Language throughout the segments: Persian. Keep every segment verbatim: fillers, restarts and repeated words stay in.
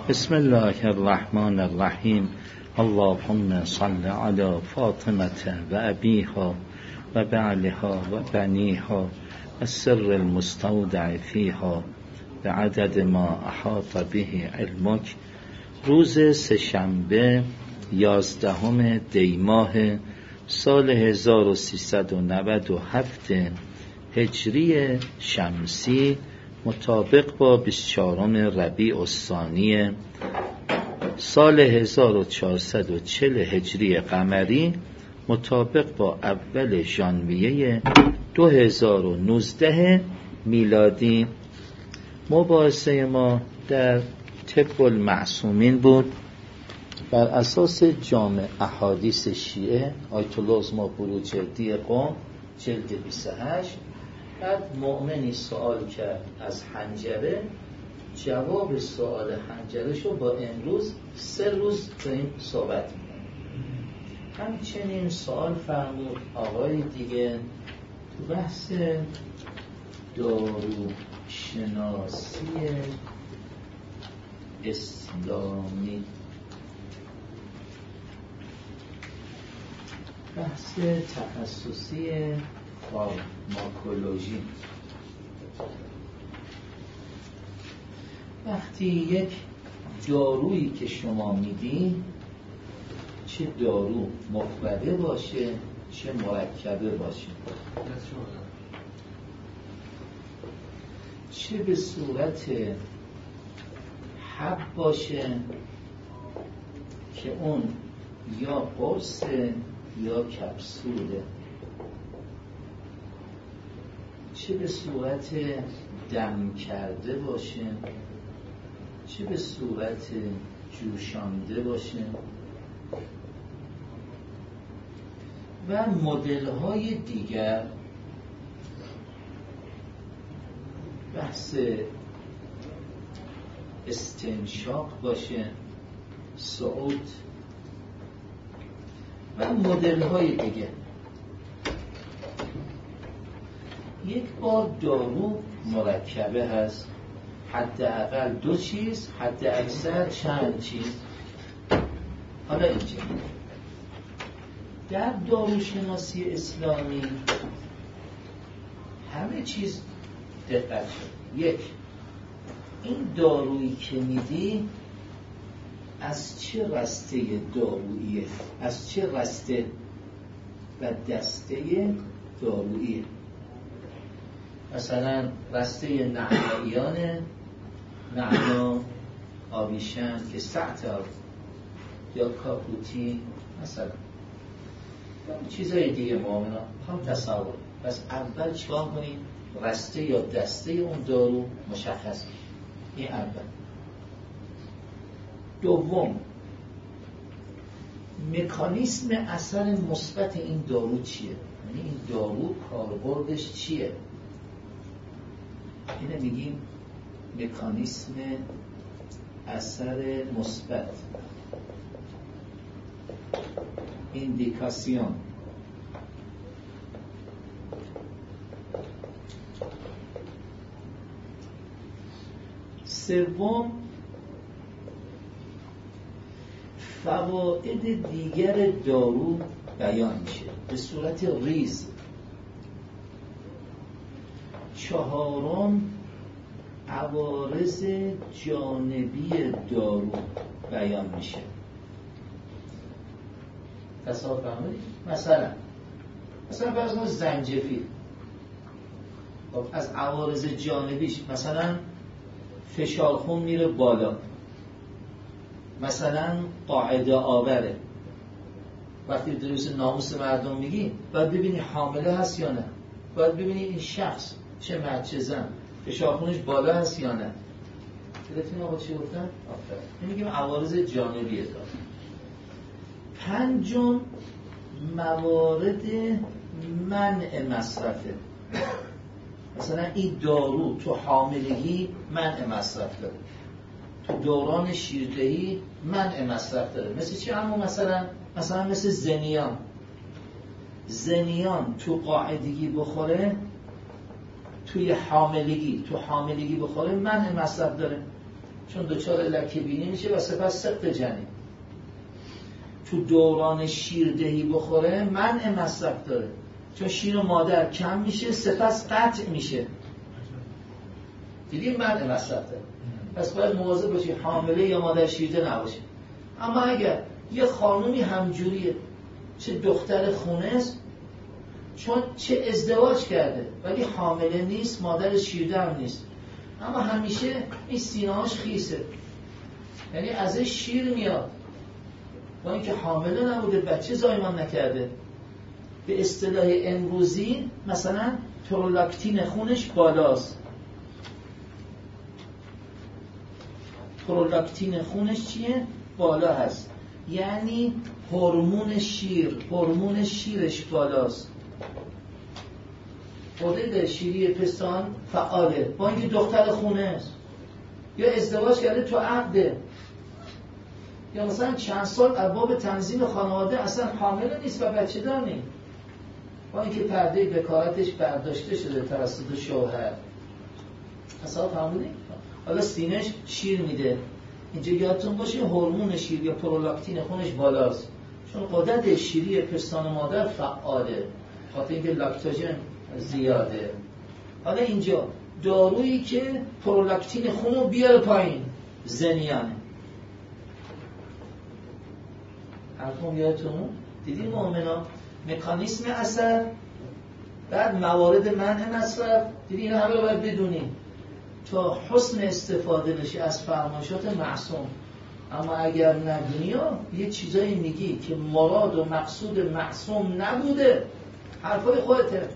بسم الله الرحمن الرحیم. اللهم صل علی فاطمه و ابیها و بعلها و بنیها و السر المستودع فیها بعدد ما احاط به علمک. روز سه‌شنبه یازدهم دی ماه سال هزار و سیصد و نود و هفت هجری شمسی، مطابق با بیست و چهارم ربیع الثانی سال هزار و چهارصد و چهل هجری قمری، مطابق با اول ژانویه دو هزار و نوزده میلادی. مباحثه ما در طب المعصومین بود، بر اساس جامع احادیث شیعه آیت الله عظمی بروجردی قم جلد بیست و هشت. بعد مؤمنی سوال کرد از حنجره، جواب سوال حنجره شو با امروز سه روز داریم صحبت میکنیم. همچنین سوال فرمود آقای دیگه تو بحث داروشناسی اسلامی، بحث تخصصی فارماکولوژی. وقتی یک دارویی که شما میدین، چه دارو مخبره باشه چه مرکبه باشه، چه به صورت حب باشه که اون یا قرصه یا کپسوله، چه به صورت دم کرده باشه چه به صورت جوشانده باشه، و مدل های دیگر. بحث استنشاق باشه، صعود و مدل های دیگه. یک بار دارو مرکبه هست، حداقل دو چیز، حد اکثر چند چیز. حالا اینجا در داروشناسی اسلامی همه چیز دقت شد. یک، این دارویی که میدی از چه رسته داروییه، از چه رسته و دسته داروییه. مثلا رسته نعناییانه، نعنا، آویشن که سعتر یا کاپوتی مثلا، چیزهای دیگه معاملا هم تصور. پس اول چیکار کنیم؟ رسته یا دسته اون دارو مشخص میشه. این اول. دوم، مکانیسم اثر مثبت این دارو چیه؟ یعنی این دارو کاربردش چیه؟ اینه میگیم مکانیسم اثر مثبت، ایندیکاسیون. سوم، فواید دیگر دارو بیان میشه به صورت ریز. چهارم، عوارض جانبی دارو بیان میشه. تصور فرمایید مثلا مثلا فرض کنید زنجفیل، خب از عوارض جانبیش مثلا فشار خون میره بالا، مثلا قاعده آوره. وقتی دروس ناموس مردم میگی باید ببینی حامله هست یا نه، باید ببینی این شخص چه مرد چه زن فشار خونش بالا هست یا نه. دیدتون آقا چی گفتن؟ آفرین. این میگیم عوارض جانبیه داره. پنجم، موارد منع مصرفه. مثلا این دارو تو حاملگی منع مصرف داره، تو دوران شیردهی منع مصرف داره. مثل چی؟ اما مثلا مثلا مثل زنیان. زنیان تو قاعدگی بخوره، توی حاملگی تو حاملگی بخوره منع مصرف داره. چون دچار لکه بینی میشه و سپس سقط جنین. تو دوران شیردهی بخوره منع مصرف داره، چون شیر مادر کم میشه سپس قطع میشه. دیدیم منع مصرف داره، پس باید مواظب باشی حامله یا مادر شیرده نباشه. اما اگر یه خانومی همجوریه، چه دختر خونه است، چون چه ازدواج کرده ولی حامله نیست، مادر شیرده هم نیست، اما همیشه این سینه‌هاش خیسه، یعنی ازش شیر میاد با اینکه حامله نبوده، بچه زایمان نکرده، به اصطلاح امروزی مثلا پرولاکتین خونش بالاست. پرولاکتین خونش چیه؟ بالا هست، یعنی هورمون شیر، هورمون شیرش بالاست. غده شیری پستان فعاله با اینکه دختر خونه است، یا ازدواج کرده تو عقده، یا مثلا چند سال ارباب تنظیم خانواده اصلا حامله نیست و بچه دار نیست، با اینکه پرده بکارتش برداشته شده توسط شوهر. اصلا فهمیدین؟ حالا سینه‌اش شیر میده. اینجا یادتون باشه هورمون شیر یا پرولاکتین خونش بالاست، چون غدد شیری پستان مادر فعاله، خاطر اینکه لاکتوژن زیاده. حالا اینجا دارویی که پرولاکتین خون رو بیاره پایین، زنیانه. حرفم یادتون؟ دیدیم مؤمنا مکانیسم اثر، بعد موارد منع مصرف، دیدیم این همه رو باید بدونیم تا حسن استفاده بشه از فرمایشات معصوم. اما اگر ندونی یه چیزایی میگی که مراد و مقصود معصوم نبوده، حرفای خودته.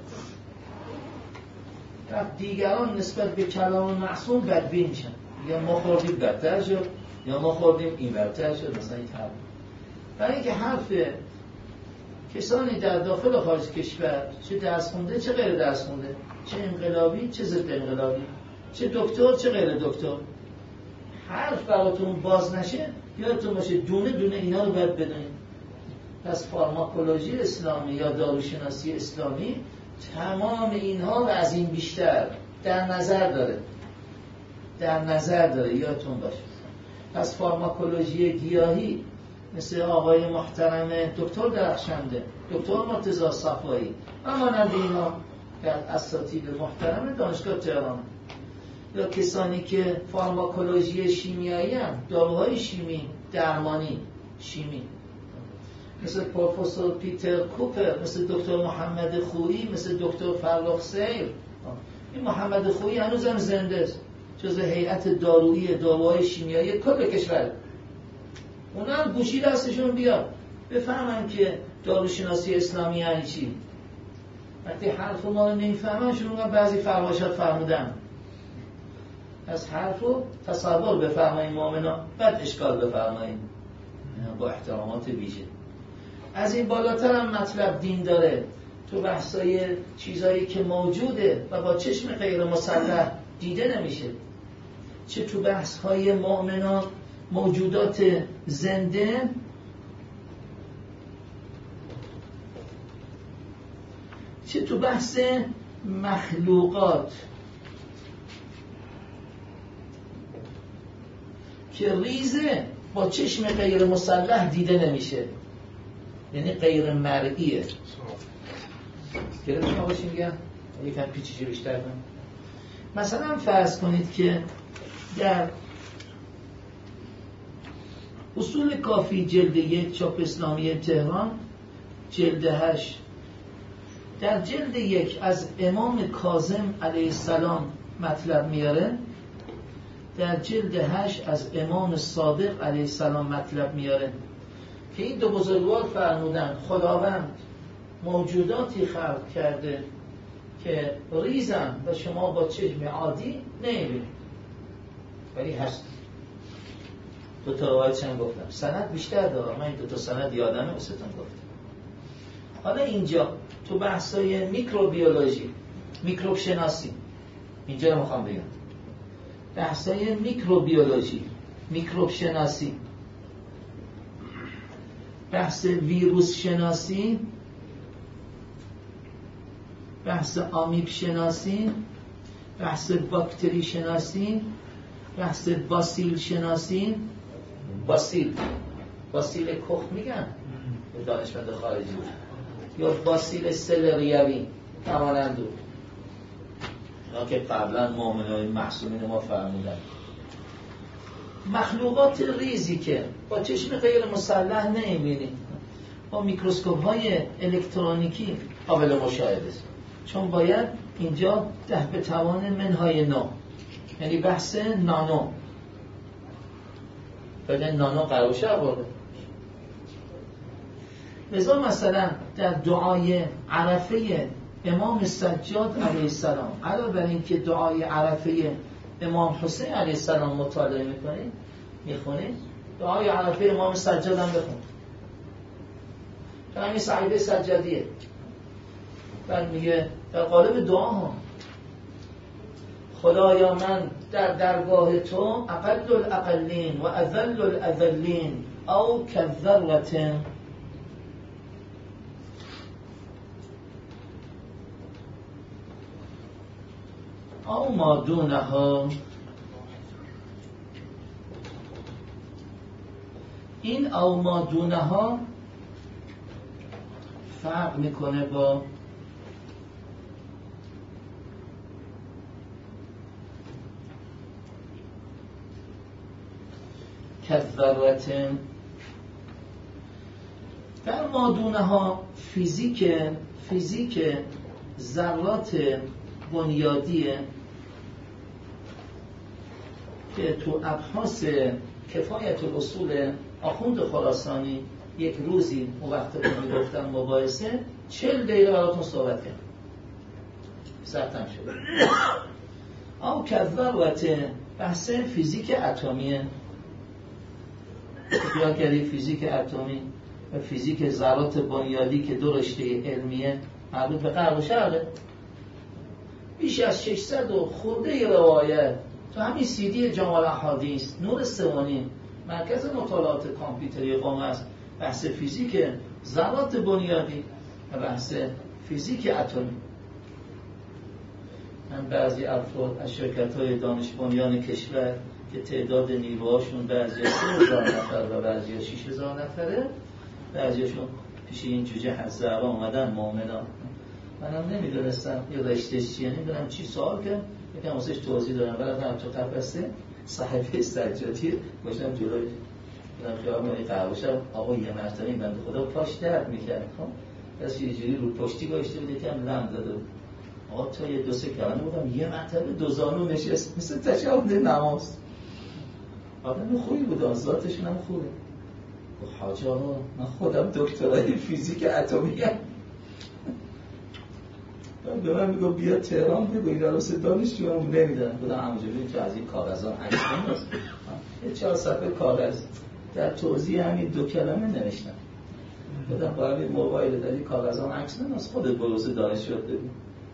دیگران نسبت به کلام معصوم بدبین میشن، یا ما خوردیم بدتر شد، یا ما خوردیم این بدتر شد، مثلا این حرف. برای اینکه حرف کسانی در داخل و خارج کشور، چه درس خونده چه غیر درس خونده، چه انقلابی چه ضد انقلابی، چه دکتر چه غیر دکتر، حرف براتون باز نشه، یادتون باشه دونه دونه اینا رو باید بدونید. پس فارماکولوژی اسلامی یا داروشناسی اسلامی تمام اینها و از این بیشتر در نظر داره، در نظر داره، یادتون باشه. پس فارماکولوژی گیاهی مثل آقای محترم دکتر درخشنده، دکتر مرتضی صفایی، همانند اینا در اساتید محترم دانشگاه تهران، یا کسانی که فارماکولوژی شیمیایی هم، داروهای شیمی درمانی شیمی، مثل پروفسور پیتر کوپر، مثل دکتر محمد خویی، مثل دکتر فرخ سیر. این محمد خویی هنوز هم زنده است، جزء هیئت دارویی داروهای شیمیایی کل کشور. اونا هم گوشی دستشون بیاد بفهمن که داروشناسی اسلامی یعنی چی. وقتی حرف ما رو نمیفهمن، شروع کنن بعضی فرمایشات فرمودن. از حرف رو تصور بفرمایید مؤمنا، بعد اشکال بفرمایید با احترامات ویژه. از این بالاتر هم مطلب دین داره، تو بحثای چیزایی که موجوده و با چشم غیر مسلح دیده نمیشه، چه تو بحث‌های مؤمنان موجودات زنده، چه تو بحث مخلوقات که ریزه با چشم غیر مسلح دیده نمیشه، یعنی غیر مرئیه. گرفت شما باشین گم یکم پیچیجی بیشتر کنم. مثلا فرض کنید که در اصول کافی جلد یک چاپ اسلامی تهران جلد هشت، در جلد یک از امام کاظم علیه السلام مطلب میاره، در جلد هشت از امام صادق علیه السلام مطلب میاره که این دو بزرگوار فرمودن خداوند موجوداتی خلق کرده که ریزن و شما با چشم عادی نمیبینید، ولی هست. دو تا روایت هم گفتم، سند بیشتر دارم، من این دو تا سند یادمه واسهتون گفتم. حالا اینجا تو بحثای میکروبیولوژی، میکروب شناسی، اینجا رو میخوام بگم، بحثای میکروبیولوژی، میکروب شناسی، بحث ویروس شناسی، بحث آمیب شناسی، بحث باکتری شناسی بحث باسیل شناسی، باسیل باسیل کخ میگن به دانشمند خارجی، یا باسیل سلریوی همانندو اینا که قبلا مؤمنای معصومین ما فرمودن. مخلوقات ریزی که با چشم غیر مسلح نمی‌بینیم، با میکروسکوپ های الکترونیکی قابل مشاهده است، چون باید اینجا ده به توان منهای نو، یعنی بحث نانو، فعلا نانو قراشه آورده. لذا مثلا در دعای عرفه امام سجاد علیه السلام، علاوه بر اینکه دعای عرفه امام حسین علیه السلام مطالعه میکنید میخونید، دعای عرفه امام سجاد هم بخونید که همین صحیفه سجادیه. بعد میگه در قالب دعا ها خدایا من در درگاه تو اقل الاقلین و اذل الاذلین او کذرة او ما دونها. این او ما دونها فرق میکنه با کذرة. در ما دونها فیزیک فیزیک ذرات بنیادیه که تو ابحاث کفایت الاصول آخوند خراسانی یک روزی اون وقت رو میگفتم مباحثه چل دقیقه براتون صحبت کنم، سرتم شد. او کذرة بحث فیزیک اتمیه، یا کردی فیزیک اتمی و فیزیک ذرات بنیادی که دو رشته علمیه مربوط به غرب و شرقه. بیش از ششصد و خورده روایت تو همین سیدی جمال احادیث نور سوانی مرکز مطالعات کامپیوتری قم است، بحث فیزیک ذرات بنیادی و بحث فیزیک اتمی. من بعضی افراد از شرکت‌های دانش بنیان کشور که تعداد نیروهاشون بعضی سه هزار نفر و بعضی شش هزار نفره، بعضیشون پیش این جوجه حضرها اومدن مؤمنان، منم نمیدونستم یه رشتهش چیه، نمیدونم چی سوال کرد، یکم واسش توضیح دارم، بعد هم تو قفسه صحیفه سجادی گوشتم جلوی بودم خیال من قهوشم، آقا یه مرتبه این بنده خدا پاش درد میکرد، خب بس یه جوری رو پشتی گوشته بود، یکم لم داده بود، آقا تا یه دو سه کلمه بودم یه مرتبه دو زانو نشست مثل تشهد نماز. آدم خوبی بود، ذاتشون هم خوبه. حاج آقا من خودم دکترای فیزیک اتمی ام. به من میگو بیا تهران بگو این راسته دانشجوام نمیدن. بودم همونجوری تو از این کاغذها عکس نمی‌کنم. یه چهار صفحه کاغذ در توضیح همین دو کلمه نوشتم. بودم با همین موبایل در این کاغذها عکس نمی‌کنم، خودت بروز دانشجو ببین.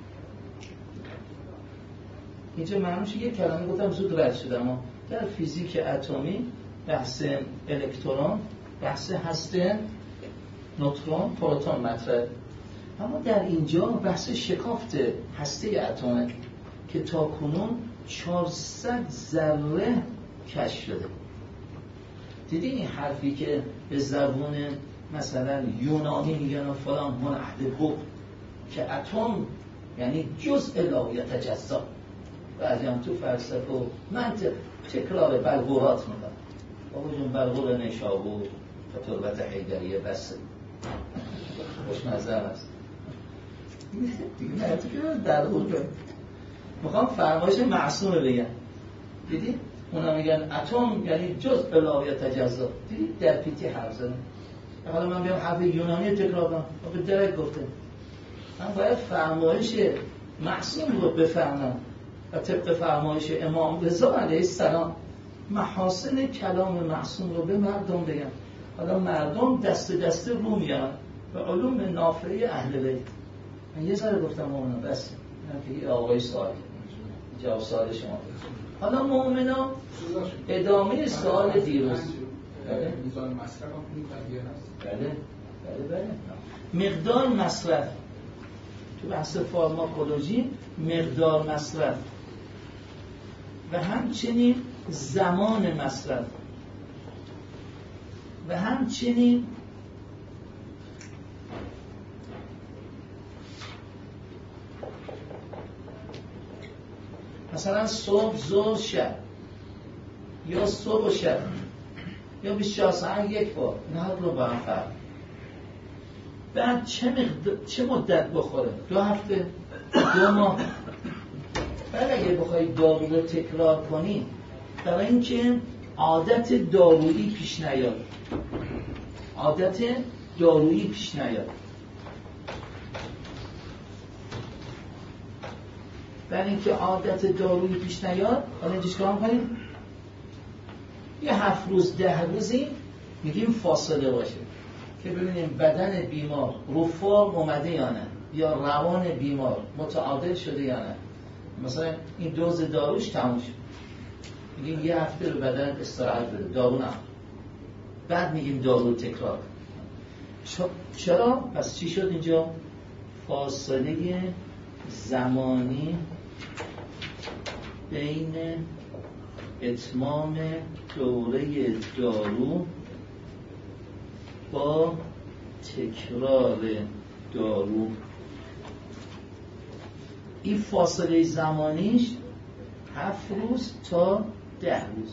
اینجا معنیش یک کلمه گفتم زود رد شدم. در فیزیک اتمی بحث الکترون، بحث هسته، نوترون، پروتون مطرح. اما در اینجا بحث شکافت هسته اتمه که تا کنون چهارصد ذره کشف شده. دیدی این حرفی که به زبون مثلا یونانی میگن فلان منحد بود که اتم یعنی جزء لا یتجزا، بعضی هم تو فلسفه و منطق تکرار بلغورات میکنن. بابا جون بلغور نیشابور و تربت حیدریه بسه خوشمزه است دیگه نه تو که در غور میخوام فرمایش معصوم بگم. دیدی؟ اونا میگن اتم یعنی جزء لا یتجزا. دیدی در پیتی حرف زدن. حالا من بیام حرف یونانی تکرار کنم به درک گفته من باید فرمایش معصوم رو بفهمم و طبق فرمایش امام رضا علیه السلام محاسن کلام معصوم رو به مردم بگم. حالا مردم دست دست رو میان و علوم نافعه اهل بیت. من یه ذره گفتم مومنان بس من که آقای سوال جواب سوال شما. حالا مومنان ادامه سوال دیروز میزان مصرف هم کنید بله بله بله مقدار مصرف تو بحث فارماکولوژی، مقدار مصرف و همچنین زمان مصرف و همچنین مثلا صبح، ظهر، شب یا صبح و شب یا بیست و چهار ساعت یک بار، نه رو با هم فرق. بعد چه, مقدار، چه مدت بخوره؟ دو هفته، دو ماه. بعد اگه بخوایی دارو رو تکرار کنی برای اینکه عادت دارویی پیش نیاد، عادت دارویی پیش نیاد، برای اینکه عادت دارویی پیش نیاد حالا اینجا چیکار می‌کنیم؟ یه هفت روز ده روزی میگیم فاصله باشه که ببینیم بدن بیمار رو فرم اومده یا نه، یا روان بیمار متعادل شده یا نه. مثلا این دوز داروش تموم شد، میگیم یه هفته رو بدن استراحت بده، دارو نه. بعد میگیم دارو تکرار. چرا؟ پس چی شد اینجا؟ فاصله زمانی بین اتمام دوره دارو با تکرار دارو، این فاصله زمانیش هفت روز تا ده روز.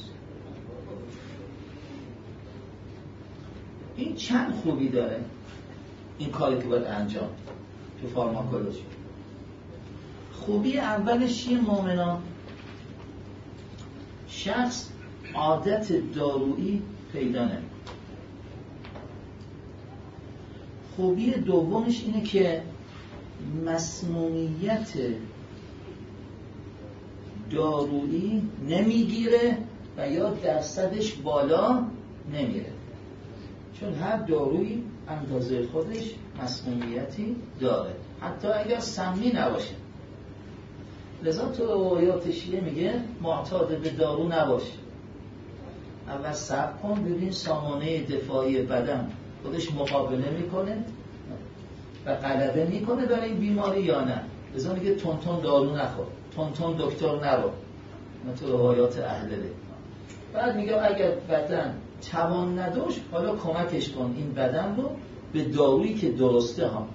این چند خوبی داره این کاری که باید انجام تو فارماکولوژی. خوبی اولش چیه مومنا؟ شخص عادت دارویی پیدا نمی‌کنه. خوبی دومش اینه که مسمومیت دارویی نمیگیره و یا درصدش بالا نمیره، چون هر دارویی اندازه خودش مسمومیتی داره، حتی اگر سمی نباشه. لذا تو روایات شیعه میگه معتاد به دارو نباشه، اول صبر کن ببین سامانه دفاعی بدن خودش مقابله میکنه و غلبه میکنه برای این بیماری یا نه. لذا میگه تون تون دارو نخور، تون تون دکتر نرو. نه تو روایات اهله. بعد میگه اگر بدن توان نداشت حالا کمکش کن این بدن رو به دارویی که درسته ها.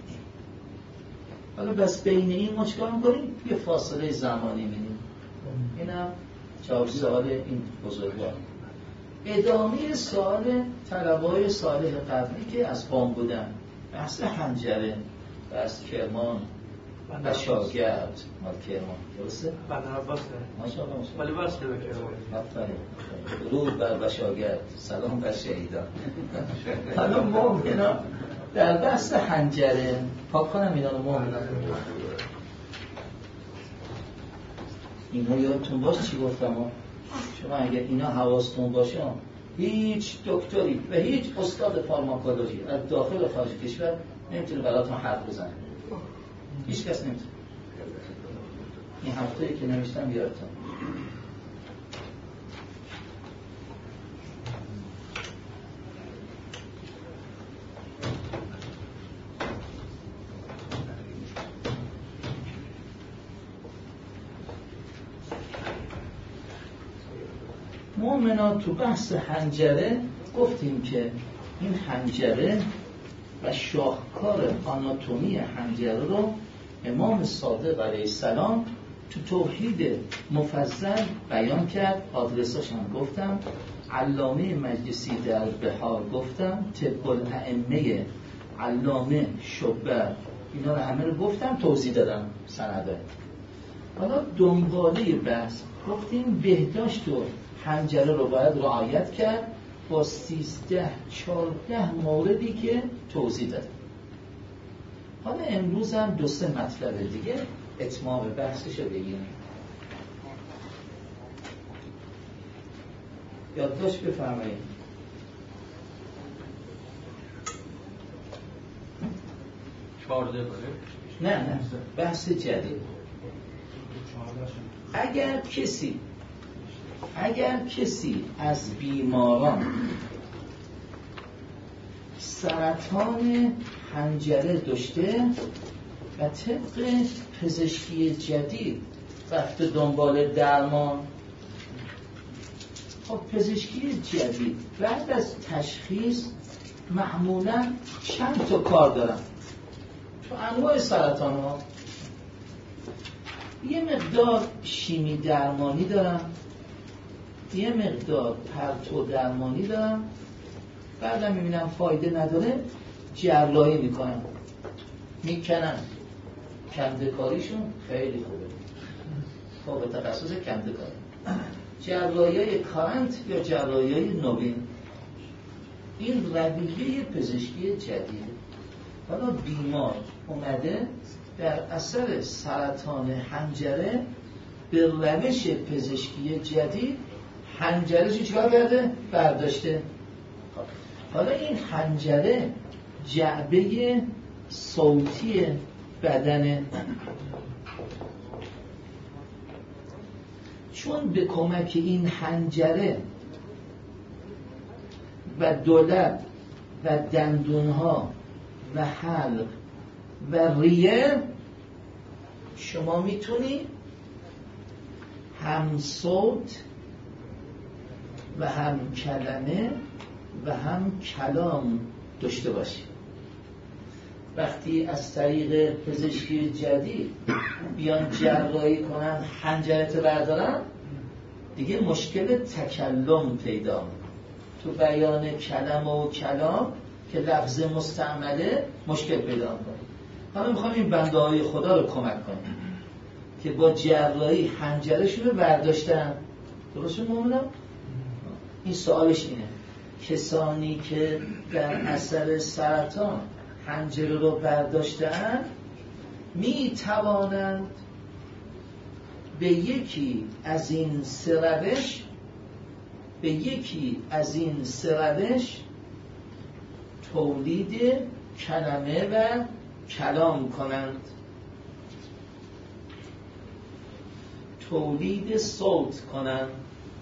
حالا بس بین این ما چیکار میکنیم؟ یه فاصله زمانی میدیم. اینم چهار سال این بزرگوار. ادامه سال طلبای صالح قبلی که از قم بودن، بحث حنجره، بحث کرمان و شاگرد مال کرمان، درسته؟ بندر عباسه ماشاءالله ولی وصله به کرمان. آفرین. درود بر بشاگرد، سلام بر شهیدان. حالا مؤمنا در بحث حنجره پاک کنم اینا رو مؤمنا. اینو یادتون باشه چی گفتم ها؟ شما اگر اینا حواستون باشه هیچ دکتری و هیچ استاد فارماکولوژی از داخل و خارج کشور نمیتونه براتون حرف بزنه. هیچ کس نمیتونه. این هفته‌ای که نوشتم یادتون. مومنا تو بحث حنجره گفتیم که این حنجره و شاهکار آناتومی حنجره رو امام صادق علیه السلام تو توحید مفصل بیان کرد. آدرساش هم گفتم، علامه مجلسی در بحار گفتم، طب الائمه علامه شبر، اینا رو همه رو گفتم، توضیح دادم سنده. حالا دنباله بحث گفتیم بهداشت و حنجره رو باید رعایت کرد با سیزده چارده موردی که توضیح دادم. حالا امروز هم دو سه مطلب دیگه اتمام بحثش رو بگیریم. یادداشت بفرمایید. چهارده باره؟ نه نه بحث جدید. اگر کسی اگر کسی از بیماران سرطان حنجره داشته و طبق پزشکی جدید رفته دنبال درمان خب پزشکی جدید بعد از تشخیص معمولا چند تا کار دارن. تو انواع سرطان ها یه مقدار شیمی درمانی دارن، یه مقدار پرتو درمانی دارن، بعدم میبینم فایده نداره جراحی میکنن، میکنن. کنده‌کاریشون خیلی خوبه، فوق تخصص کنده‌کاری. جراحی‌های کارنت یا جراحی‌های نوین، این رویه پزشکی جدیده. حالا بیمار اومده در اثر سرطان حنجره به روش پزشکی جدید حنجره‌شو چیکار کرده؟ برداشته. حالا این حنجره جعبه صوتی بدنه، چون به کمک این حنجره و دولب و دندونها و حلق و ریه شما میتونی هم صوت و هم کلمه و هم کلام داشته باشی. وقتی از طریق پزشکی جدید بیان جراحی کنن حنجرت بردارن، دیگه مشکل تکلم پیدا میکنه. تو بیان کلمه و کلام که لفظ مستعمله مشکل پیدا میکنه. حالا میخوام این بنده های خدا رو کمک کنیم که با جراحی حنجرشون رو برداشتن. درست مومنم؟ این سوالش اینه، کسانی که در اثر سرطان حنجره رو برداشتن می توانند به یکی از این سه روش به یکی از این سه روش تولید کلمه و کلام کنند، تولید صوت کنند.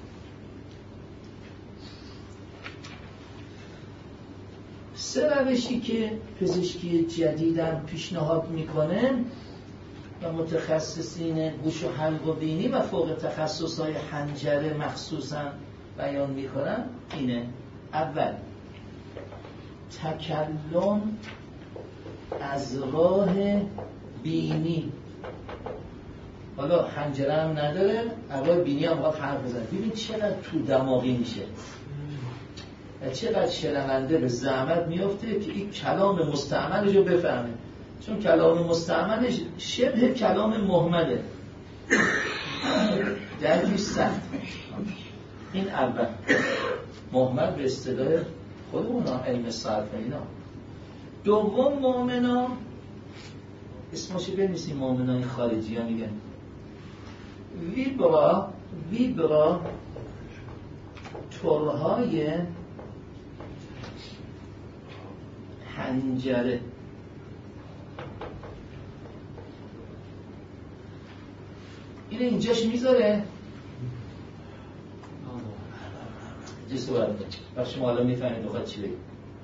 سه روشی که پزشکی جدیدم پیشنهاد میکنه و متخصصین گوش و حلق و بینی و فوق تخصصهای حنجره مخصوصا بیان میکنن اینه. اول، تکلم از راه بینی. حالا حنجره هم نداره، اول بینی هم باید حرف بزنه. ببین چقدر تو دماغی میشه و چقدر شنونده به زحمت میفته که این کلام مستعملش رو بفهمه، چون کلام مستعملش شبه کلام مهمله، درکش سخت. این اول، مهمل به اصطلاح خودمونا علم صرف اینا. دوم، مؤمنا، اسمشو بنویسیم، مؤمنای خارجی ها میگن ویبرا ویبرا تورهای حنجره. اینه اینجاش میذاره جسو برده بخش ما حالا میفهمید بخواد چی بگید.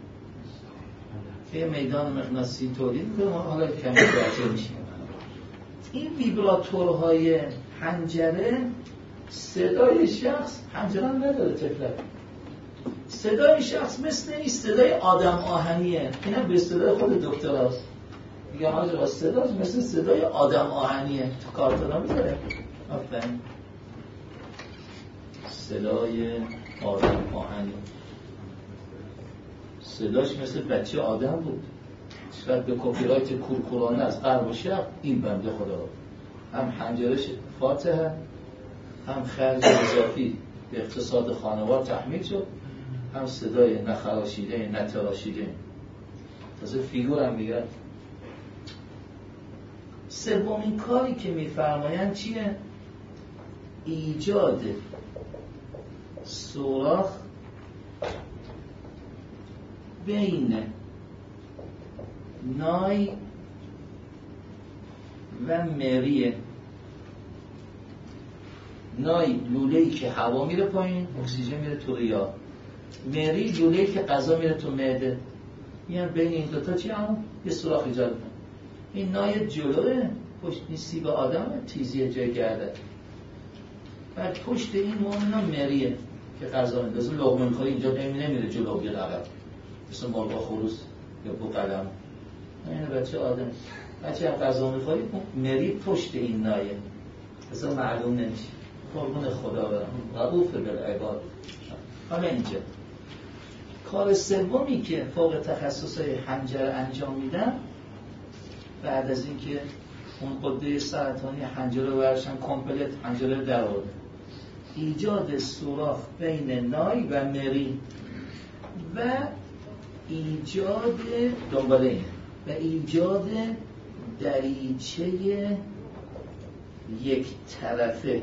یه میدان مغناطیسی تولید میکنه، حالا کمی برچه میشیم. این ویبراتورهای حنجره صدای شخص، حنجره هم نداره تفلت، صدای شخص مثل این صدای آدم آهنیه. این هم به صدای خود دکتراست، میگم آجا صداست مثل صدای آدم آهنیه. تو کارتونا میذاره آفرین صدای آدم آهنی، صداش مثل بچه آدم بود. شاید به کپی رایت کورکورانه از غرب و شرق این بنده خدا هم حنجرش فاتحه، هم خرج اضافی به اقتصاد خانوار تحمیل شد، هم صدای نخراشیده نتراشیده، تازه فیگور هم میگرد. سومین کاری که میفرمایند چیه؟ ایجاد سوراخ بین نای و مریه. نای لوله‌ای که هوا میره پایین، اکسیژن میره تو ریا. مری لوله‌ای که غذا میره تو معده. میان بین این دوتا چی هم؟ یه سوراخ ایجاد کنه. این نای جلوه، پشت نیستی به آدم، تیزی جای گرده. بعد پشت این مومنا مریه. که غذا میندازه لقمه میخوره اینجا نمی نمیره جلو بیاد عقب مثل مرغ خروس یا بوقلم. این بچه آدم بچه هم غذا میخوری مری پشت این نایه اصلا معلوم نمیشه. قربون خدا برم رؤوف بالعباد. حالا اینجا کار سومی که فوق تخصصهای حنجره انجام میدن بعد از اینکه اون غده سرطانی حنجره رو برشن کامپلت حنجره رو در آورده، ایجاد سوراخ بین نای و مری و ایجاد دنباله اینه و ایجاد دریچه یک طرفه،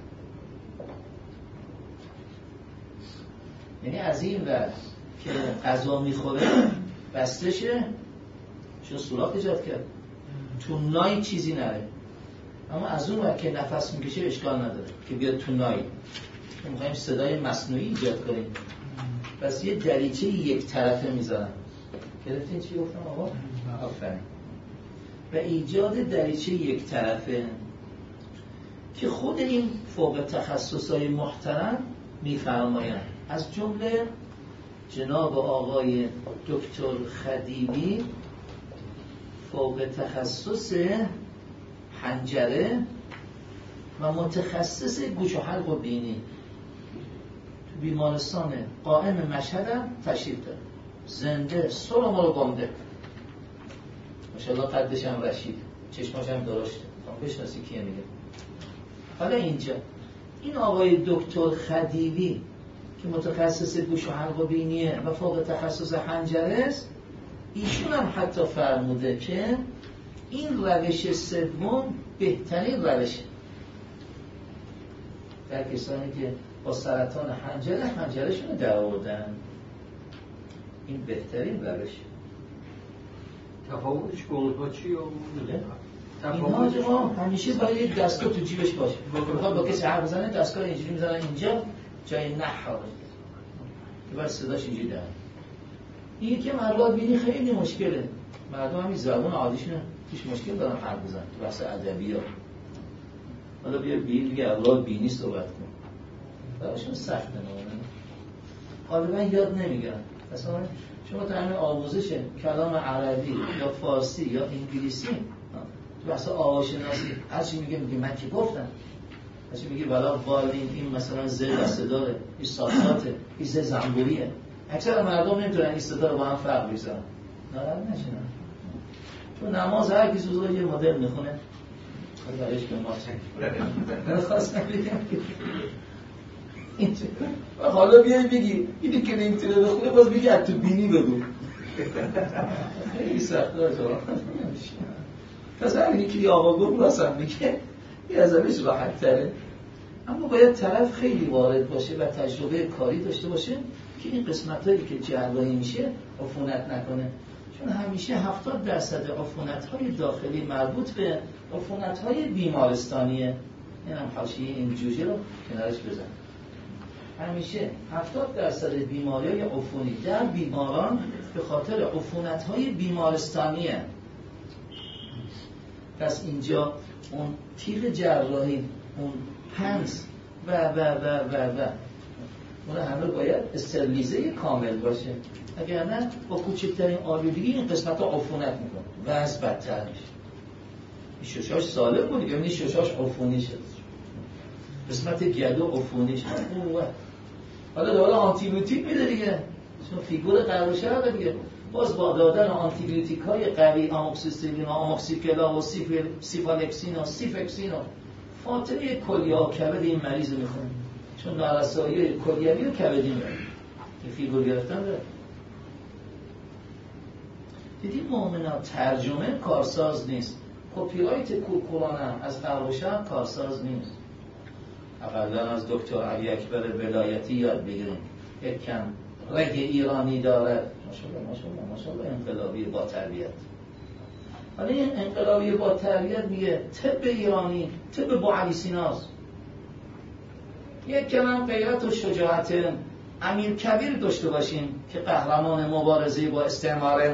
یعنی از این ور که غذا میخوره بسته شه چون سوراخ ایجاد کرد تو نای چیزی نره، اما از اون ور که نفس میکشه اشکال نداره که بیاد تو نای. ما میخوایم صدای مصنوعی ایجاد کنیم پس یه دریچه یک طرفه میذارن. گرفتین چی گفتم آقا؟ آفرین. و ایجاد دریچه یک طرفه که خود این فوق تخصصهای محترم میفرمایند، از جمله جناب آقای دکتر خدیوی فوق تخصص حنجره و متخصص گوش و حلق و بینی تو بیمارستان قائم مشهد هم تشریف داره، زنده سر ما رو گنده ماشاءالله، قدش هم رشید، چشماش هم درشته، خب بشناسی کیه میگه. حالا اینجا این آقای دکتر خدیوی که متخصص گوش و حلق و بینیه و فوق تخصص حنجره است، ایشون هم حتی فرموده که این روش سوم بهترین روشه در کسانی که با سرطان حنجره حنجرهشون رو در آوردن. این بهترین روش. تفاوتش با اونها چیه؟ اینها جمعا همیشه باید یک دستگاه تو جیبش باشه. بخواد با کسی حرف بزنه دستگاه اینجوری میزنن اینجا جای نحا که باید صداش اینجوری دارن. این که مردم بینی خیلی مشکله، مردم همین زبان عادیشونه هیچ مشکل دارن حرف بزنن تو بحث ادبی ها. حالا بیا بینی دیگه اولاد بینی صحبت کن براشون سخت نمونه. غالبا یاد نمیگیرن. مثلا شما تا همین آموزش کلام عربی یا فارسی یا انگلیسی تو بحث آواشناسی هر چی میگه میگه من که گفتم، هر چی میگه والا بالین این مثلا ز دسته داره، این ساعاته، این ز زنبوریه. اکثر مردم نمیتونن این صدا رو با هم فرق بزنن. ناراحت نشینن. تو نماز هر کی سوزو یه مدل میخونه. حالا برایش به ما چنگ. من خواستم بگم که حالا بیایی بگی اینی که نمیتونه بخونه باز بگی از تو بینی بگو. خیلی سخت داره تو. پس همینی که آقا گفت راستم میگه یه از همش راحت تره، اما باید طرف خیلی وارد باشه و تجربه کاری داشته باشه که این قسمت هایی که جراحی میشه عفونت نکنه، چون همیشه هفتاد درصد عفونت های داخلی مربوط به عفونت های بیمارستانیه. این هم حاشیه این جوجه رو کنارش بزن. همیشه هفتاد درصد بیماری های عفونی در بیماران به خاطر عفونت های بیمارستانیه. پس اینجا اون تیغ جراحی، اون پنس و و و و و اون همه باید استرلیزه کامل باشه، اگر نه با کوچکترین آلودگی این قسمت ها عفونت میکنه و از بدتر میشه. این ششاش سالم بود دیگه، این ششاش عفونی شد، قسمت گدو عفونی شد. حالا دوباره آنتیبیوتیک میده دیگه، چون فیگور قرارشه هست دیگه، باز با دادن آنتیبیوتیک های قوی، آموکسیسیلین و آموکسیکلا و سیفالکسین و سیفکسین و فاتحه کلیه ها کبد این مریض رو میخونه، چون نارسایی کلیوی و کبدی میره که فیگور گرفتن داره. دیدی مومنا ترجمه کارساز نیست، کپی رایت کورکورانه هم از قرارشه هم کارساز نیست. اقلا از دکتر علی اکبر ولایتی یاد بگیریم، یک کم رگ ایرانی داره. ماشاءالله ماشاءالله ماشاءالله انقلابی با تربیت. حالا این انقلابی با تربیت میگه طب ایرانی طب با علی سیناست. یک کم هم غیرت و شجاعت امیر کبیر داشته باشیم که قهرمان مبارزه با استعماره.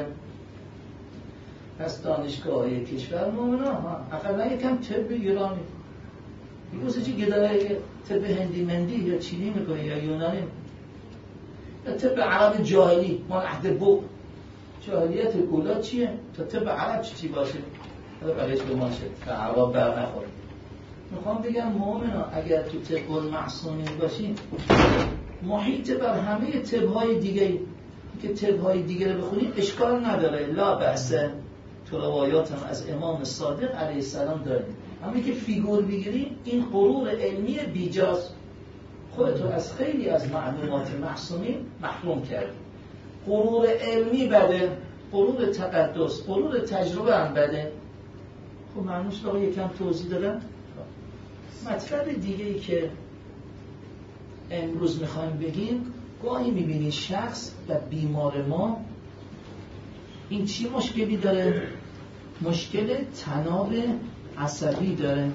پس دانشگاه کشور مومنا ها اقلا یکم طب ایرانی. میگه واسه چی گدای طب هندی مندی یا چینی میکنی یا یونانی یا طب عرب جاهلی مال عهد بو جاهلیت اولا چیه؟ تا طب عرب چی چی باشه؟ حالا بقیش به ما شد تا عرب بر نخوره. میخوام بگم مؤمنا اگر تو طب المعصومین باشین محیط بر همه طب‌های دیگه که طب‌های دیگه رو بخونید اشکال نداره، لا بأسه. تو روایات هم از امام صادق علیه السلام داریم. اما که فیگور بگیریم این غرور علمی بیجاست. خودتو از خیلی از معلومات معصومین محروم کردی. غرور علمی بده، غرور تقدس، غرور تجربه هم بده. خب معنوش رو یکم توضیح دادم. مطلب دیگه ای که امروز میخوایم بگیم، گاهی میبینی شخص و بیمار ما این چی مشکلی داره؟ مشکل تناب عصبی داره.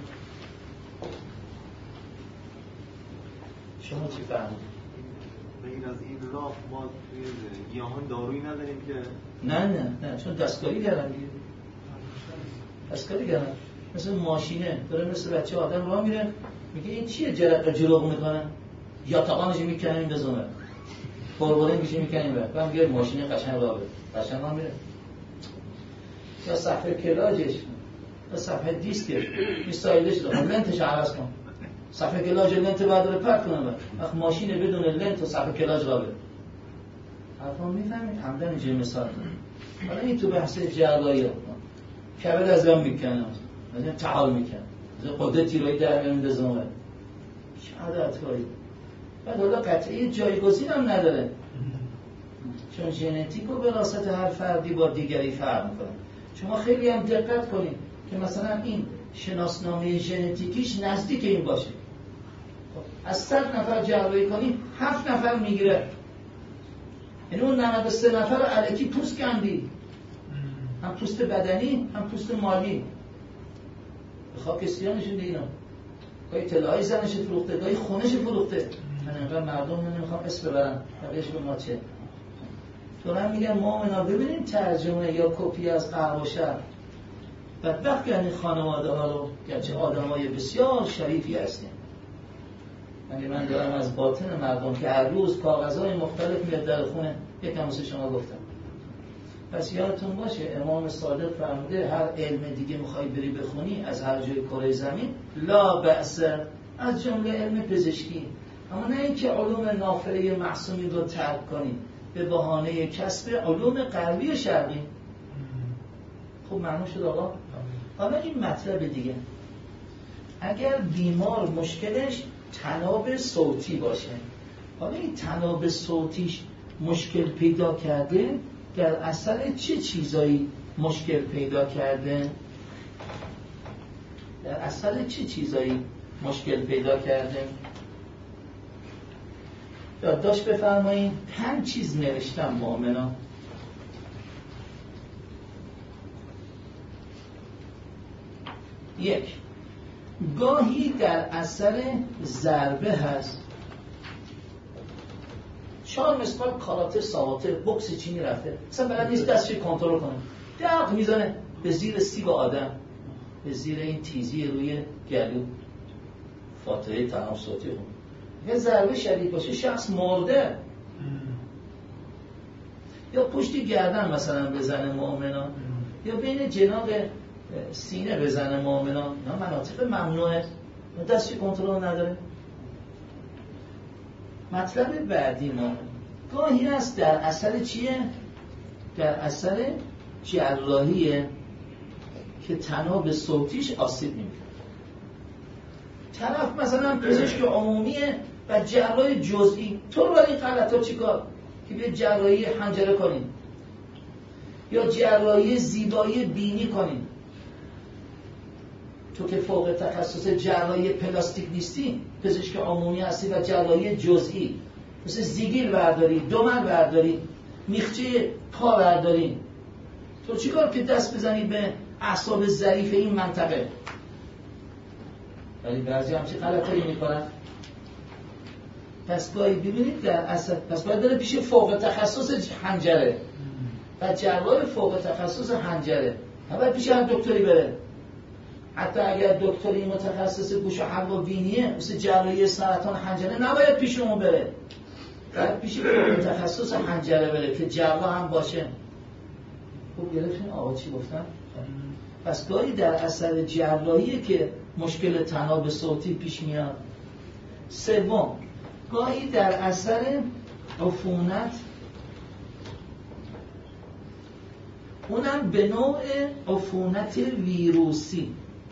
شما چی فهمید؟ بگیر از این راه ما توی گیاهان دارویی نداریم که نه نه نه چون دستکاری کردن دیگه. دستکاری کردن مثل ماشینه داره مثل بچه آدم راه میره میگه این چیه جرقه جلوغ میکنه یا تاقانش میکنیم بزنه بربره میشه میکنیم بر و میگه ماشینه قشنگ راه بره قشنگ راه میره یا صفحه کلاجش یا صفحه دیسکش میستایلش رو لنتش عوض کن صفحه کلاج لنت بعد رو پرت کنه وقت ماشین بدون لنت و صفحه کلاج راه بره حرفا میفهمید همدن اینجا مثال حالا این تو بحث جراحی کبد از هم میکنه مثلا تعال میکنه مثلا قدرت تیروید در میون دزمه چه عدد هایی بعد حالا قطعی جایگزین هم نداره چون ژنتیک و وراثت هر فردی با دیگری فرق میکنه. شما خیلی هم دقت کنید که مثلا این شناسنامه ژنتیکیش نزدیک این باشه. از صد نفر جراحی کنیم هفت نفر میگیره، یعنی اون نود و سه نفر رو الکی پوست کندی، هم پوست بدنی هم پوست مالی. به خاکستریانشون دیگه اینا گاهی طلاهای زنش فروخته گاهی خونش فروخته. من اینقدر مردم نمیخوام اسم ببرم بقیش به ما چه دارم میگم مؤمنا ببینیم ترجمه یا کپی از قرب و شر بدبخت یعنی خانواده ها رو گرچه آدم های بسیار شریفی هستیم یعنی من دارم از باطن مردم که هر روز کاغذهای مختلف میاد در خونه یکم مثل شما گفتم. پس یادتون باشه امام صادق فرموده هر علم دیگه میخوای بری بخونی از هر جای کره زمین لا بأس، از جمله علم پزشکی، اما نه اینکه علوم نافله معصومی رو ترک کنی به بهانه کسب علوم غربی و شرقی. خب معلوم شد آقا؟ حالا این مطلب دیگه، اگر بیمار مشکلش تناب صوتی باشه، حالا این تناب صوتیش مشکل پیدا کرده در اثر چه چیزایی مشکل پیدا کرده؟ در اثر چه چیزایی مشکل پیدا کرده؟ یادداشت بفرمایید. پنج چیز نوشتم مؤمنا. یک، گاهی در اثر ضربه هست. چهار مسپال کاراته ساواته بوکس چینی رفته مثلا بلد نیست دستش کنترل کنه دق میزنه به زیر سیب آدم، به زیر این تیزی روی گلو، فاتحه تناب صوتی خون. یه ضربه شدید باشه شخص مرده. یا پشتی گردن مثلا بزنه مؤمنا، یا بین جناب سینه بزنه مؤمنا، نه مناطق ممنوعه، دستی کنترل نداره. مطلب بعدی ما گاهی هست در اثر چیه؟ در اثر جراحیه که تناب صوتیش آسیب می‌بینه. طرف مثلا پزشک عمومیه و جراح جزئی، تو رو این غلطا چیکار؟ که به جراحی حنجره کنین یا جراحی زیبایی بینی کنین. تو که فوق تخصص جراحی پلاستیک نیستی، پزشک عمومی هستی و جراحی جزئی، مثل زیگیل برداری، دومن برداری، میخچه پا برداری، تو چیکار که دست بزنی به اعصاب ظریف این منطقه؟ ولی بعضی همچه غلطایی میکنن. پس گاهی ببینید در اصل پس باید داره پیش فوق تخصص حنجره و جراح فوق تخصص حنجره، باید پیش هر دکتری بره. حتی اگر دکتری متخصص گوش و حلق و بینیه مثل جراحی سرطان حنجره نباید پیش اون بره، باید پیش متخصص حنجره بره که جراح هم باشه. خوب گرفتین آقا چی گفتم؟ پس گاهی در اثر جراحیه که مشکل تناب صوتی پیش میاد. سوم، گاهی در اثر عفونت، اونم به نوع عفونت ویروسی.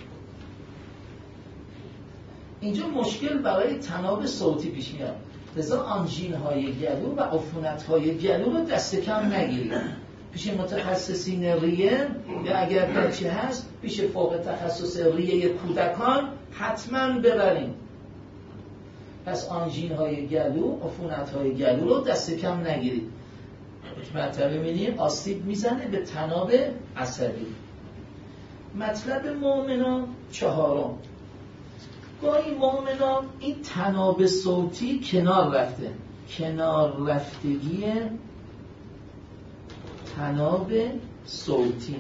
اینجا مشکل برای تناب صوتی پیش میاد، لذا آنژین های گلو و عفونت های گلو رو دست کم نگیرید. پیش متخصصین ریه یا اگر بچه هست پیش فوق تخصص ریه کودکان حتما ببرین. پس آنژین های گلو، عفونت های گلو رو دست کم نگیرید. مطلب می‌بینیم آسیب میزنه به تناب عصبی. مطلب مؤمنان چهارم، گاهی مؤمنان این تناب صوتی کنار رفته، کنار رفتگی تناب صوتی،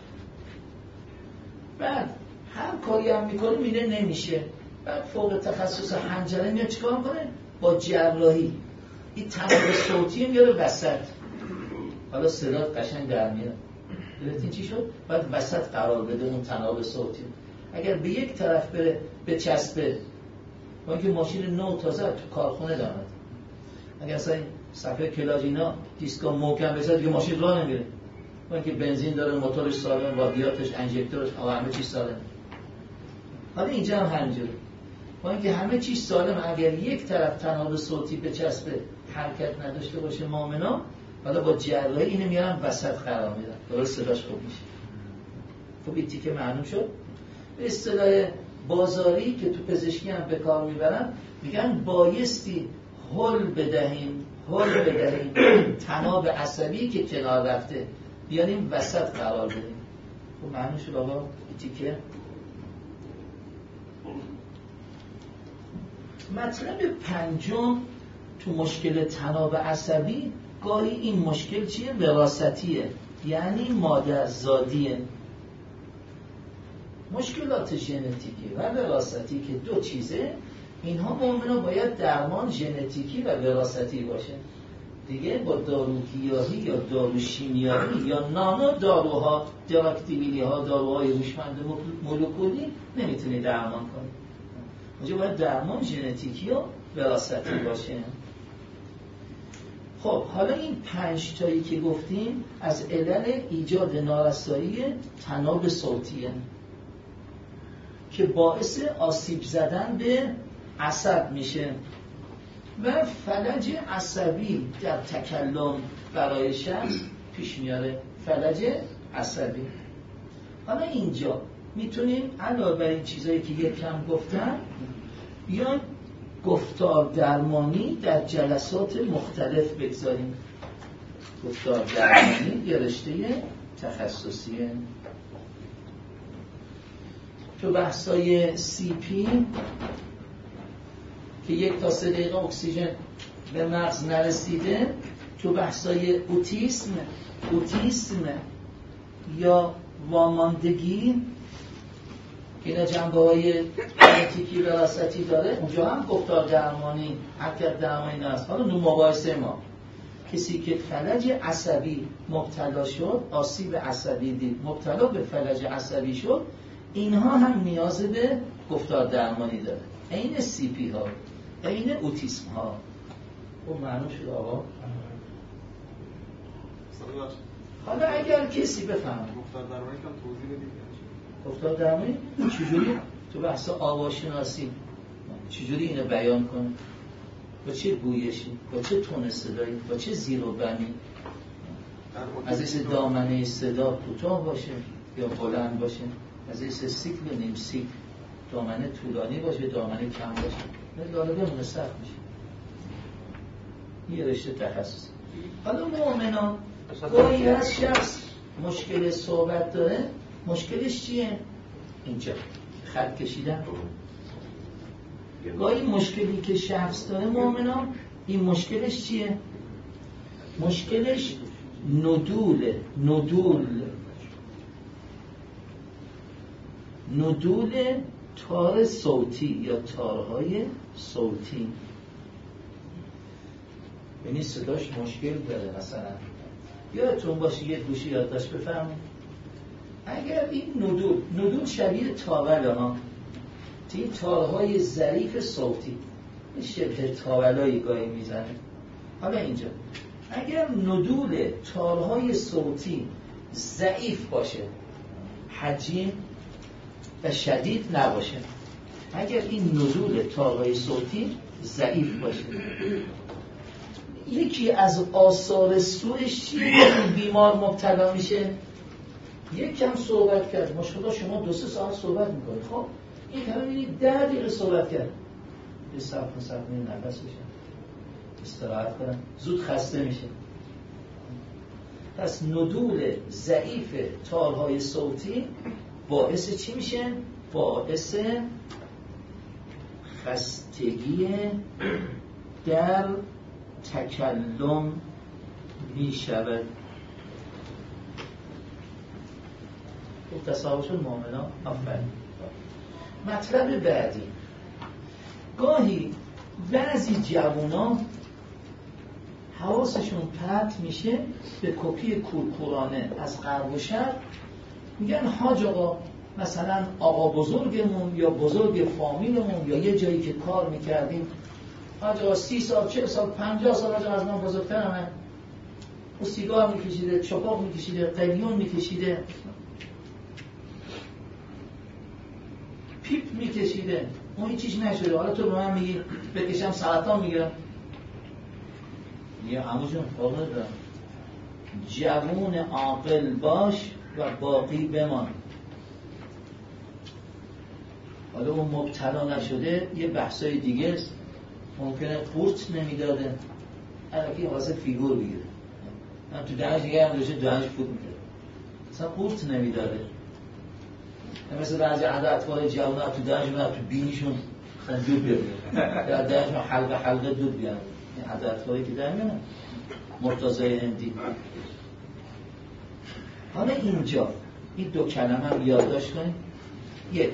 بعد هر کاری هم میکنه میره نمیشه، بعد فوق تخصص حنجره میاد چیکار کنه؟ با جراحی این تناب صوتی میاره وسط. حالا صدا قشنگ در میاد. ببینید چی شد؟ باید وسط قرار بده اون تناب صوتی. اگر به یک طرف بره به چسبه، با اینکه ماشین نو تازه تو کارخونه دارد، اگر اصلا صفحه کلاج اینا دیسکا محکم بشه دیگه ماشین راه نمیره، با اینکه بنزین داره، موتورش سالم، رادیاتورش، انژکتورش، همه چیز سالم. حالا اینجا هم همینجوره، با اینکه همه چیز سالم، اگر یک طرف تناب صوتی به چسبه حرکت نداشته باشه مؤمنا، حالا با جراحی اینو میارن وسط قرار میدن، درست صداش خوب میشه. خب این تیکه معلوم شد. به اصطلاح بازاری که تو پزشکی هم به کار میبرن، میگن بایستی هل بدهیم، هل بدهیم تناب عصبی که کنار رفته بیانیم وسط قرار بدیم. خب معلوم شد آقا این تیکه. مطلب پنجم تو مشکل تناب عصبی، گاهی این مشکل چیه؟ وراثتیه، یعنی مادرزادیه. مشکلات ژنتیکی و وراثتی که دو چیزه، اینها مؤمنا باید درمان ژنتیکی و وراثتی باشه. دیگه با دارو گیاهی یا دارو شیمیایی یا نانو داروها، دراکتیبیلی ها، داروهای هوشمند مولکولی نمیتونی درمان کنی. اونجا باید درمان ژنتیکی و وراثتی باشه. خب حالا این پنج تایی که گفتیم از علل ایجاد نارسایی تناب صوتیه که باعث آسیب زدن به عصب میشه و فلج عصبی در تکلم برای شخص پیش میاره. فلج عصبی. حالا اینجا میتونیم علاوه بر این چیزایی که یک کم گفتم بیان گفتار درمانی در جلسات مختلف بگذاریم. گفتار درمانی یه رشته تخصصیه. تو بحثای سی پی که یک تا سه دقیقه اکسیژن به مغز نرسیده، تو بحثای اوتیسم، اوتیسم یا واماندگی که اینا جنبه های ژنتیکی وراثتی داره، اونجا هم گفتار درمانی، حرکت درمانی هست. حالا نو مقایسه ما کسی که فلج عصبی مبتلا شد، آسیب عصبی دید، مبتلا به فلج عصبی شد، اینها هم نیاز به گفتار درمانی داره. این سی پی ها، این اوتیسم ها. خب معلوم شد آقا. حالا اگر کسی بفهمه گفتار درمانی کم توضیح بدید. گفتار درمانی چجوری تو بحث آواشناسی چجوری اینو بیان کنه؟ با چه گویشی، با چه تون صدایی، با چه زیر و بمی، از ایس دامنه صدا کوتاه باشه یا بلند باشه، از ایس سیکل و نیم سیکل، دامنه طولانی باشه، دامنه کم باشه، غالبا مصرف میشه. یه رشته تخصص. حالا مؤمنان گاهی از شخص مشکل صحبت داره، مشکلش چیه؟ اینجا خط کشیدم. گاهی مشکلی که شخص داره مؤمنان، این مشکلش چیه؟ مشکلش ندوله. ندول ندول تار صوتی یا تارهای صوتی، یعنی صداش مشکل داره. مثلا یادتون باشه یه گوشی یادداشت بفرمایید، اگر این ندول ندول شبیه تاول ها، این تارهای ظریف صوتی شبه تاولایی گاهی میزنه. حالا اینجا اگر ندول تارهای صوتی ضعیف باشه، حجیم و شدید نباشه، اگر این ندول تارهای صوتی ضعیف باشه، یکی از آثار سوءش چیه؟ بیمار مبتلا میشه، یک کم صحبت کرد، مشکل شما دو سه ساعت صحبت میکنید، خب این همه میدید ده دقیقه صحبت کرد، یه صبر کن صبر کنید نفس بشن، استراحت کنن، زود خسته میشه. پس ندول ضعیف تارهای صوتی باعث چی میشه؟ باعث خستگی در تکلم میشود. خوب تصاحب شد معامله؟ آفرین. مطلب بعدی، گاهی بعضی جوونا حواسشون پرت میشه به کپی کورکورانه از غرب و شرق، میگن حاج آقا مثلا آقا بزرگمون یا بزرگ فامیلمون یا یه جایی که کار میکردیم، حاج آقا سی سال چه سال پنجاه سال حاج از من بزرگترمه، او سیگار میکشیده، چپاق میکشیده، قلیون میکشیده، پیپ میکشیده، اون هیچیش نشده، حالا تو به من میگی بکشم سرطان میگیرم. یه همون جون آقا دارم جوون عاقل باش و باقی بمان. حالا اون مبتلا نشده یه بحثای دیگه است، ممکنه قورت نمیداده، الکی واسه فیگور بگیره، من تو دهنش دیگه هم داشته دهنش فوت میده، اصلا قورت نمیداده. مثل بعضی عده اطفال جوان ها تو دهنشون تو بینیشون دود بیاره، در دهنشون حلقه حلقه دود بیاره، این عده اطفالی که در میانه مرتضای هندی. حالا اینجا این دو کلمه هم یادداشت کنید. یک،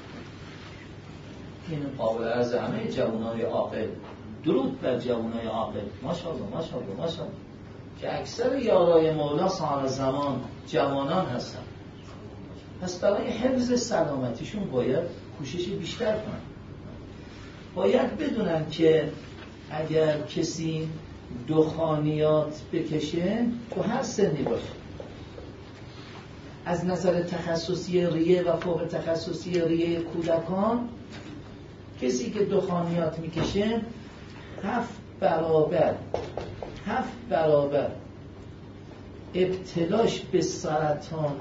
این قابل عرض همه جوانای عاقل، درود بر جوانای عاقل، ماشاءالله ماشاءالله ماشاءالله، که اکثر یارای مولا صاحب زمان جوانان هستن. پس برای حفظ سلامتیشون باید کوشش بیشتر کنن. باید بدونن که اگر کسی دخانیات بکشه تو هر سنی باشه، از نظر تخصصی ریه و فوق تخصصی ریه کودکان، کسی که دخانیات میکشه هفت برابر هفت برابر ابتلاش به سرطان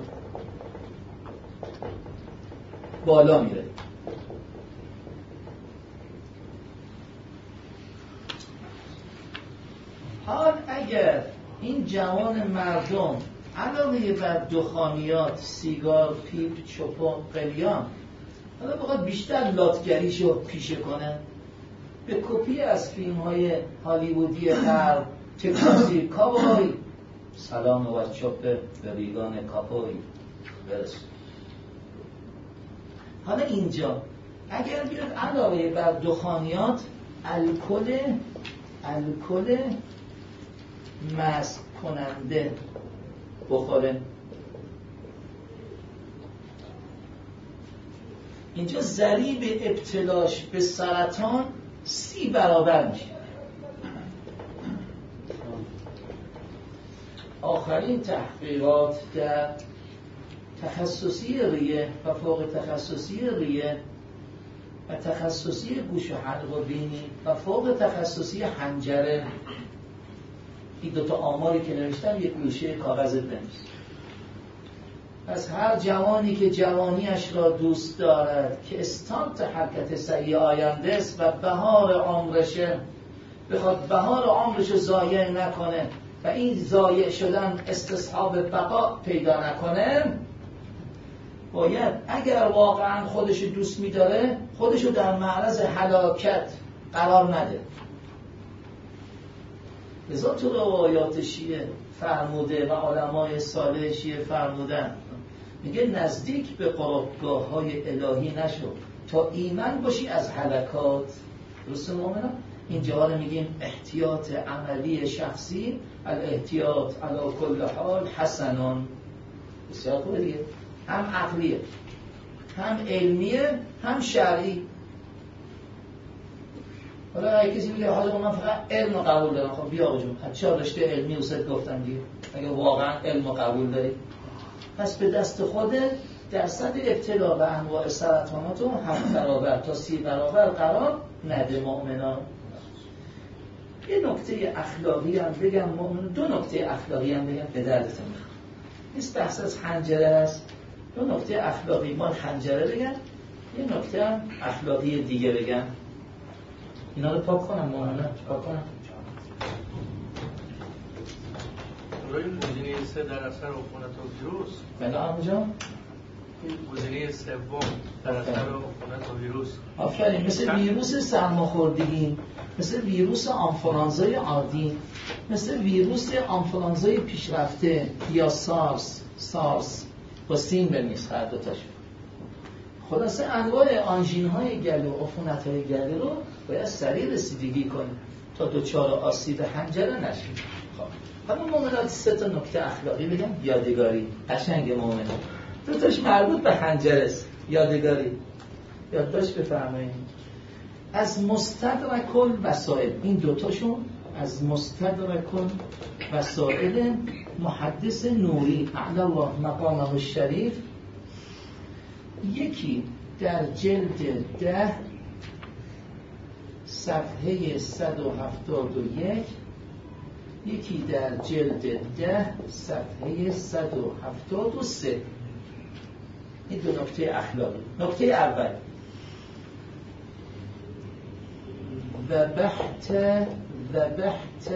بالا میره. حال اگر این جوان مردم علاوه بر دخانیات، سیگار، پیپ، چپاق، قلیان، حالا بخواد بیشتر لاتگریشو پیشه کنه، به کپی از فیلم های هالیوودی غرب، تکناسی، کابوی، سلام و چوبه به ریگان کابوی برسون. حالا اینجا اگر بیاد علاوه بر دخانیات الکل الکل مست کننده بخوره، اینجا ضریب ابتلاش به سرطان سی برابر میشه. آخرین تحقیقات در تخصصی ریه و فوق تخصصی ریه و تخصصی گوش و حلق و بینی و فوق تخصصی حنجره، این دوتا آماری که نوشتم یک گوشه کاغذت بنویس. پس هر جوانی که جوانیش را دوست دارد که استانت حرکت سریع آینده است و بهار عمرشه، بخواد بهار عمرش رو ضایع نکنه و این ضایع شدن استصحاب بقا پیدا نکنه، باید اگر واقعا خودش دوست می‌داره خودشو در معرض هلاکت قرار نده. لذا تو روایات شیعه فرموده و علمای صالح شیعه فرمودن میگه نزدیک به قربگاه های الهی نشو تا ایمن باشی از هلکات. درسته مومنان؟ اینجا رو میگیم احتیاط عملی شخصی، الاحتیاط علی کل حال حسنان. بسیار خوبه دیگه، هم عقلیه هم علمیه هم شرعی. حالا اگه کسی میگه حالا من فقط علم قبول دارم، خب بیا آقا جون چرا رشته علمی اوست گفتم دیگه، اگه واقعا علم قبول داری پس به دست خودت درصد ابتلا به انواع سرطانات رو هفت برابر تا سی برابر قرار نده. مؤمنان یه نکته اخلاقی هم بگم، مؤمن دو نکته اخلاقی هم بگم به دردتون میخوره. نیست بحث از حنجره است، دو نکته اخلاقی مال حنجره بگم، یه نکته هم اخلاقی دیگه بگم. اینا رو پاک کنم مؤمنان، پاک کنم. روی گزینه سه در اثر عفونت و ویروس. بله آنجا گزینه سوم در اثر عفونت و ویروس. آفرین، مثل ویروس سرماخوردگی، مثل ویروس آنفولانزای عادی، مثل ویروس آنفولانزای پیشرفته یا سارس. سارس با سین بنویس هر دو تاشو. خلاصه انواع آنژین های گلو و عفونت های گلو رو باید سریع رسیدگی کنیم تا دچار آسیب حنجره نشیم. خب حالا مومنات سه تا نکته اخلاقی بگم یادگاری. قشنگ مومنات دو تاش مربوط به حنجره است. یادگاری یادداشت بفرمایید. از مستدرک الوسائل، این دوتاشون از مستدرک الوسائل محدث نوری اعلی الله مقامه الشریف، یکی در جلد ده صفحه صد و هفتاد و یک، یکی در جلد ده صفحه صد و هفتاد و سه. این دو نکته اخلاقی. نکته اول ذبحت ذبحت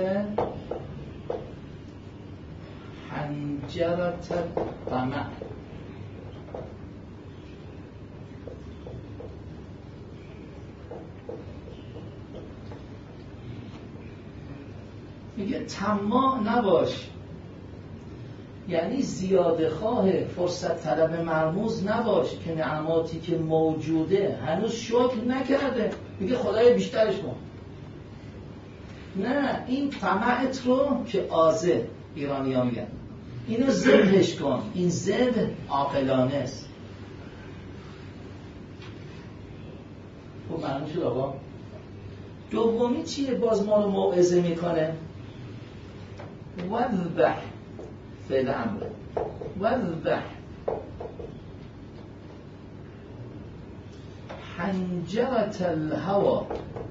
حنجرة الطمع. میگه طماع نباش، یعنی زیاده خواه، فرصت طلب مرموز نباش که نعماتی که موجوده هنوز شکر نکرده میگه خدای بیشترش کن. نه، این طمعت رو که آزه ایرانی ها میگن اینو ذبحش کن. این ذبح عاقلانه است. خب معنی شد آقا. دومی چیه؟ باز ما رو موعظه میکنه وذبح فعل امر وذبح حنجرة الهوى.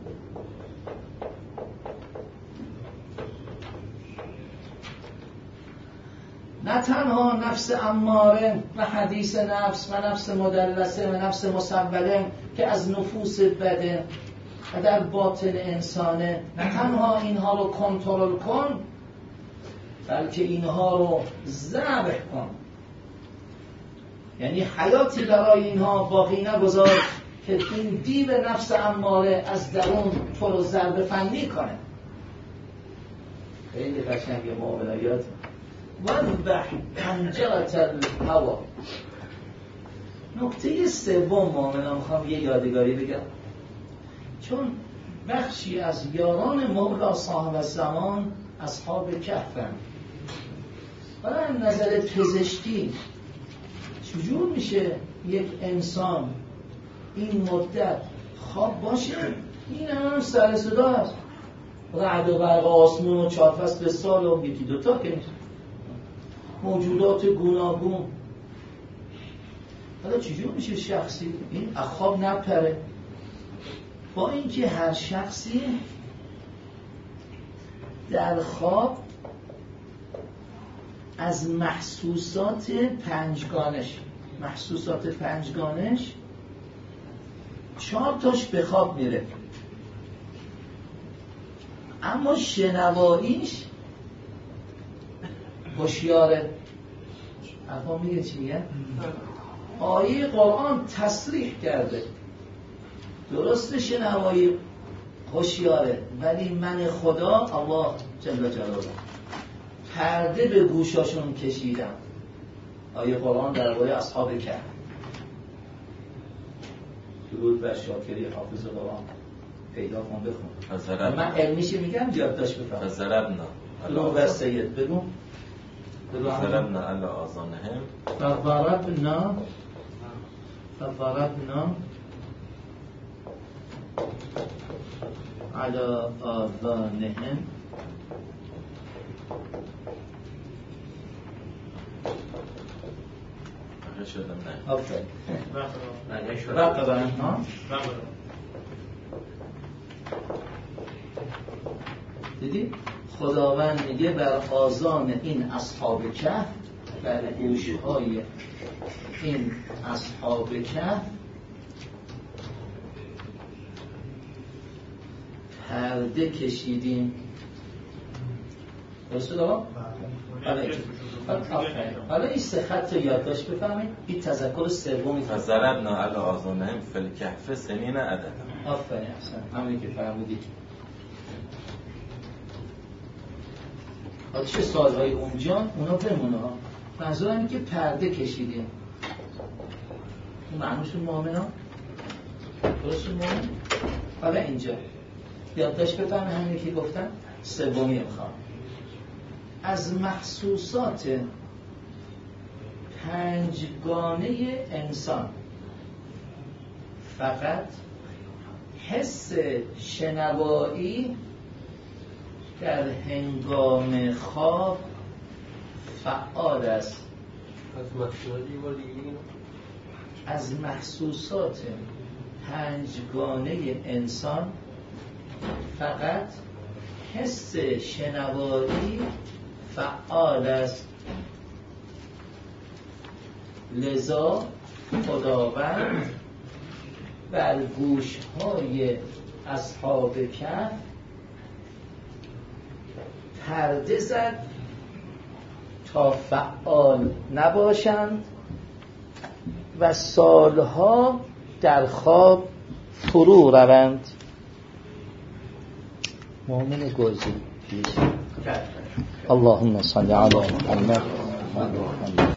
نه تنها نفس اماره و حدیث نفس و نفس مدلسه و نفس مسوله که از نفوس بده و در باطن انسانه، نه تنها اینها رو کنترل کن بلکه اینها رو ذبح کن. یعنی حیاتی برای اینها باقی نگذار که این دیو نفس اماره از درون تو رو ضربه فنی کنه. خیلی قشنگه معاملات. وذبح حنجرة الهوى. نکته سوم معامله میخوام یه یادگاری بگم، چون بخشی از یاران مولا صاحب زمان اصحاب کهفن. برای نظر پزشکی چجور میشه یک انسان این مدت خواب باشه؟ این هم سر صدا هست، رعد و برق آسمون و چهار فصل به سال و یکی دوتا که نیست، موجودات گوناگون. حالا چجور میشه شخصی این خواب نپره؟ با اینکه هر شخصی در خواب از محسوسات پنجگانش محسوسات پنجگانش چهار تاش به خواب میره، اما شنواییش هوشیاره. حرفا میگه چی میگه؟ آیه قرآن تصریح کرده درست شنوایی هوشیاره، ولی من خدا الله جل جلاله پرده به گوشاشون کشیدم. آیه قرآن درباره اصحاب کهف. درود بر شاکری حافظ قرآن پیدا کن بخون. من علمیشی میگم یادداشت بفرمایید. فضربنا بگو بر سید بگو فضربنا علی آذانهم فضربنا فضربنا على آذانهم شدم نه آفرین نه شد رقبا ها دیدی خداوند میگه بر آذان این اصحاب کهف، بر گوشهای این اصحاب کهف پرده کشیدیم. درسته آقا؟ حالا این سه خط رو یادداشت بفهمید. این تذکر سومی فضربنا علی آذانهم فی الکهف سنین عددا. آفرین احسن، همونی که فرمودید. حالا چه سالهای اونجا اونا بمونه ها. منظورم اینه که پرده کشیدیم. اون معنوشون مؤمن ها؟ درست مؤمن؟ حالا اینجا یادداشت بفهمید همینی که گفتم. سومی میخوام از محسوسات پنجگانه انسان فقط حس شنوایی در هنگام خواب فعال است. از محسوسات پنجگانه انسان فقط حس شنوایی فعال است. لذا خداوند بر گوش‌های اصحاب کهف پرده زد تا فعال نباشند و سالها در خواب فرو روند. مؤمن گوزی اللهم صل علی محمد.